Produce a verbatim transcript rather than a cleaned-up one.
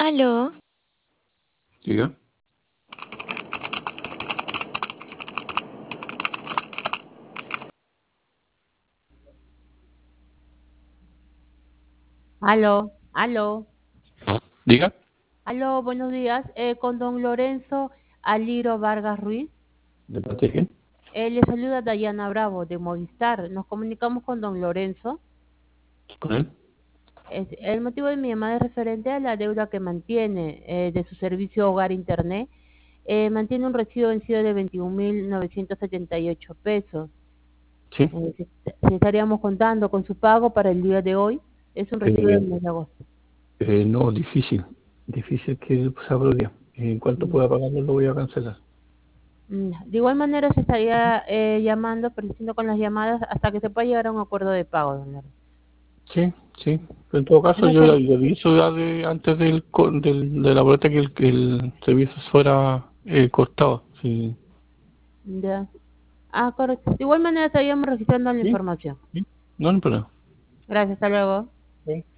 Aló, Diga. Aló, aló, Diga. aló, buenos días. Eh, con don Lorenzo Aliro Vargas Ruiz. ¿De parte de quién? Eh, le saluda Dayana Bravo de Movistar. Nos comunicamos con don Lorenzo. ¿Con él? Es- el motivo de mi llamada es referente a la deuda que mantiene eh, de su servicio Hogar Internet. Eh, mantiene un recibo vencido de veintiún mil novecientos setenta y ocho pesos. Sí. Eh, si, si estaríamos contando con su pago para el día de hoy, es un recibo Eh, del mes de agosto. eh, no, difícil. Difícil que se día. En cuanto Mm. pueda pagarlo, lo voy a cancelar. Mm, De igual manera se estaría eh, llamando, persistiendo con las llamadas hasta que se pueda llegar a un acuerdo de pago, don Lorenzo. Sí, sí. En todo caso, Eso yo ya sería. yo aviso ya de, antes del, co- del, de la boleta que el, que el servicio fuera eh, cortado. Sí. Ya. Ah, correcto. De igual manera estaríamos registrando la Sí, información. sí. No, no hay problema. Gracias, hasta luego. Sí.